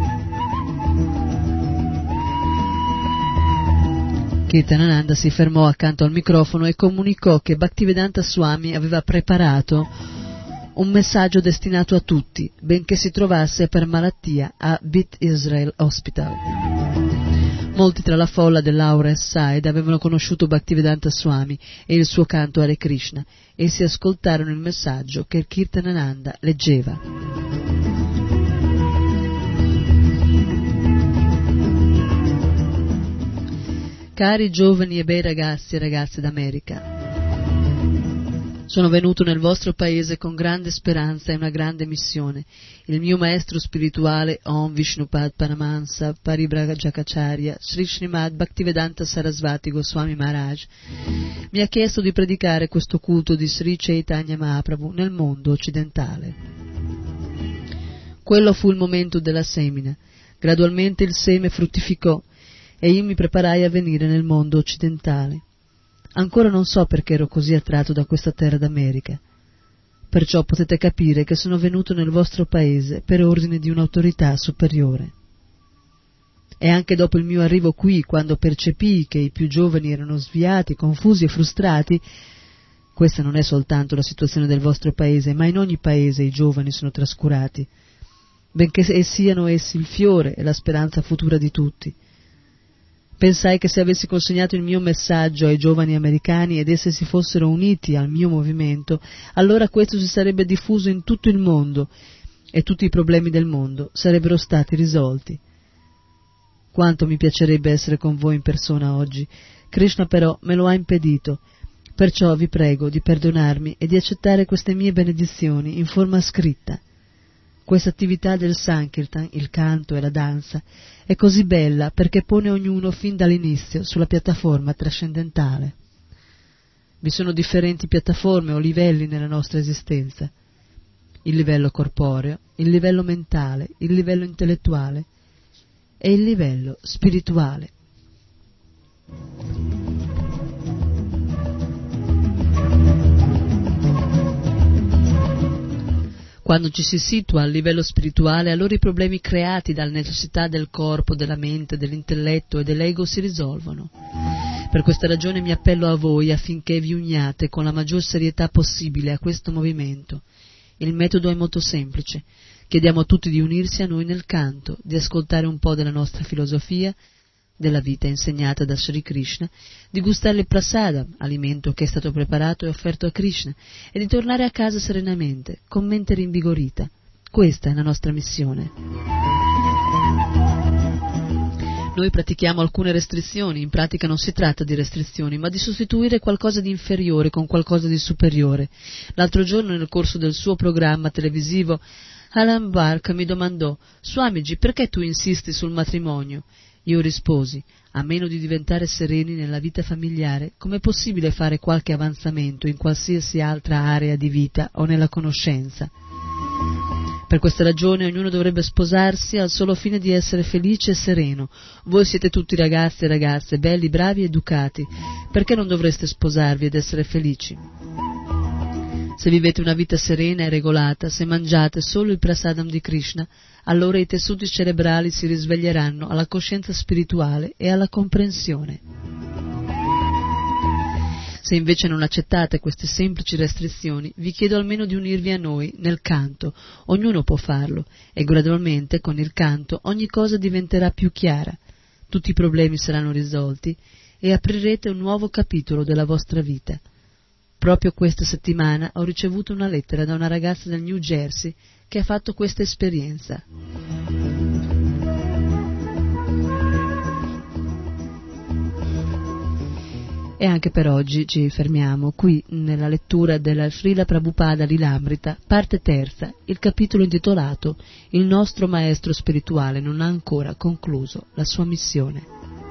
Kirtanananda si fermò accanto al microfono e comunicò che Bhaktivedanta Swami aveva preparato un messaggio destinato a tutti, benché si trovasse per malattia a Beth Israel Hospital. Molti tra la folla dell'Aura Side avevano conosciuto Bhaktivedanta Swami e il suo canto Hare Krishna e si ascoltarono il messaggio che Kirtanananda leggeva. Cari giovani e bei ragazzi e ragazze d'America, sono venuto nel vostro paese con grande speranza e una grande missione. Il mio maestro spirituale, Om Vishnupad Paramahansa Paribrajakacharya Sri Srimad Bhaktivedanta Sarasvati Goswami Maharaj, mi ha chiesto di predicare questo culto di Sri Chaitanya Mahaprabhu nel mondo occidentale. Quello fu il momento della semina. Gradualmente il seme fruttificò e io mi preparai a venire nel mondo occidentale. Ancora non so perché ero così attratto da questa terra d'America. Perciò potete capire che sono venuto nel vostro paese per ordine di un'autorità superiore. E anche dopo il mio arrivo qui, quando percepii che i più giovani erano sviati, confusi e frustrati, questa non è soltanto la situazione del vostro paese, ma in ogni paese i giovani sono trascurati, benché siano essi il fiore e la speranza futura di tutti. Pensai che se avessi consegnato il mio messaggio ai giovani americani ed essi si fossero uniti al mio movimento, allora questo si sarebbe diffuso in tutto il mondo e tutti i problemi del mondo sarebbero stati risolti. Quanto mi piacerebbe essere con voi in persona oggi. Krishna però me lo ha impedito, perciò vi prego di perdonarmi e di accettare queste mie benedizioni in forma scritta. Questa attività del Sankirtan, il canto e la danza, è così bella perché pone ognuno fin dall'inizio sulla piattaforma trascendentale. Vi sono differenti piattaforme o livelli nella nostra esistenza: il livello corporeo, il livello mentale, il livello intellettuale e il livello spirituale. Quando ci si situa a livello spirituale, allora i problemi creati dalle necessità del corpo, della mente, dell'intelletto e dell'ego si risolvono. Per questa ragione mi appello a voi affinché vi uniate con la maggior serietà possibile a questo movimento. Il metodo è molto semplice. Chiediamo a tutti di unirsi a noi nel canto, di ascoltare un po' della nostra filosofia, della vita insegnata da Sri Krishna, di gustare il prasadam, alimento che è stato preparato e offerto a Krishna, e di tornare a casa serenamente, con mente rinvigorita. Questa è la nostra missione. Noi pratichiamo alcune restrizioni, in pratica non si tratta di restrizioni, ma di sostituire qualcosa di inferiore con qualcosa di superiore. L'altro giorno, nel corso del suo programma televisivo, Alan Bark mi domandò: Swamiji, perché tu insisti sul matrimonio? Io risposi: a meno di diventare sereni nella vita familiare, com'è possibile fare qualche avanzamento in qualsiasi altra area di vita o nella conoscenza? Per questa ragione ognuno dovrebbe sposarsi al solo fine di essere felice e sereno. Voi siete tutti ragazzi e ragazze, belli, bravi e educati. Perché non dovreste sposarvi ed essere felici? Se vivete una vita serena e regolata, se mangiate solo il prasadam di Krishna, allora i tessuti cerebrali si risveglieranno alla coscienza spirituale e alla comprensione. Se invece non accettate queste semplici restrizioni, vi chiedo almeno di unirvi a noi nel canto. Ognuno può farlo, e gradualmente con il canto ogni cosa diventerà più chiara. Tutti i problemi saranno risolti e aprirete un nuovo capitolo della vostra vita. Proprio questa settimana ho ricevuto una lettera da una ragazza del New Jersey che ha fatto questa esperienza. E anche per oggi ci fermiamo qui nella lettura della Srila Prabhupada Lilamrita, parte terza, il capitolo intitolato Il nostro maestro spirituale non ha ancora concluso la sua missione.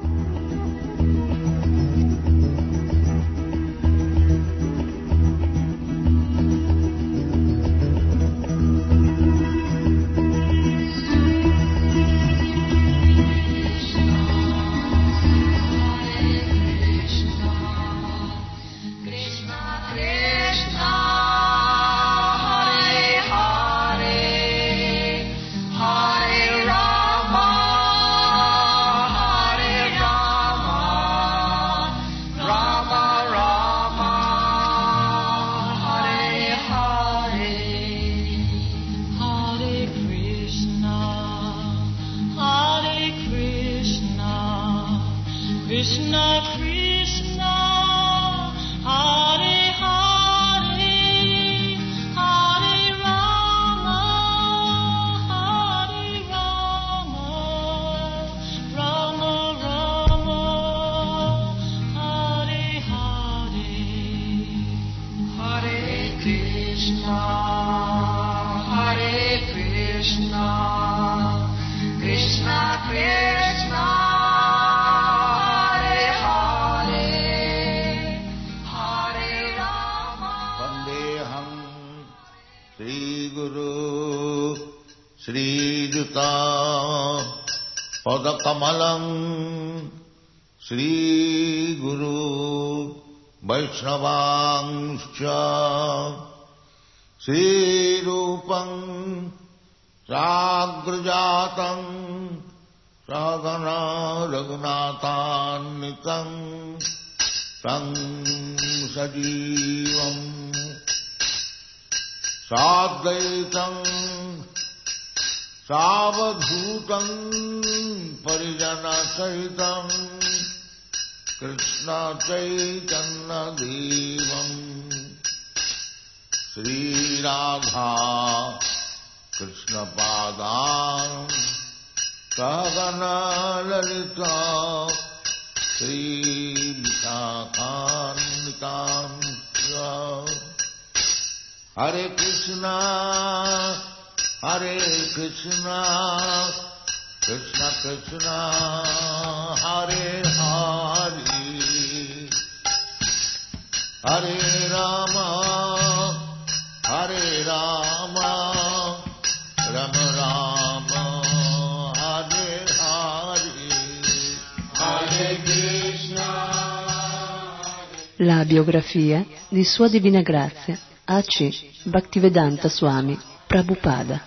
Padakamalam Sri Guru Vaishnavangscha Sri Rupam Sagrajatam Sagana Raghunathannitam Tam Sajivam Sadvaitam Savadhutam Parijana Sahitam Krishna Chaitanya Devam Sri Radha Krishna Padam Sagana Lalita Sri Vishakhanvitam Hare Krishna Hare Krishna, Krishna Krishna, Hare Hare, Hare Rama, Hare Rama, Rama Rama, Hare Hare, Hare Krishna. La biografia di Sua Divina Grazia A C Bhaktivedanta Swami Prabhupada.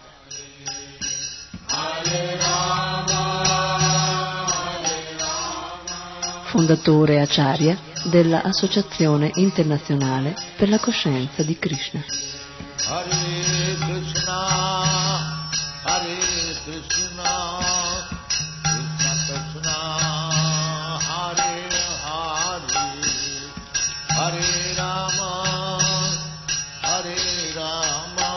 Fondatore Acharya della Associazione Internazionale per la Coscienza di Krishna. Hare Krishna, Hare Krishna, Krishna Krishna, Hare Hare, Hare Rama, Hare Rama,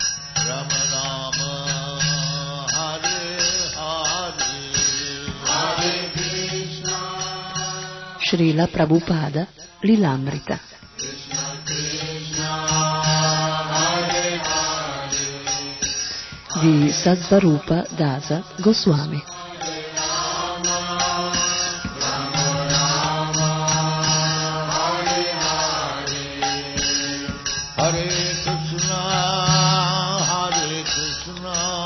Rama Rama, Hare Hare, Hare Srila Prabhupada Lilamrita. Di Sattvarupa Dasa Goswami. Hare Krishna, Hare Krishna,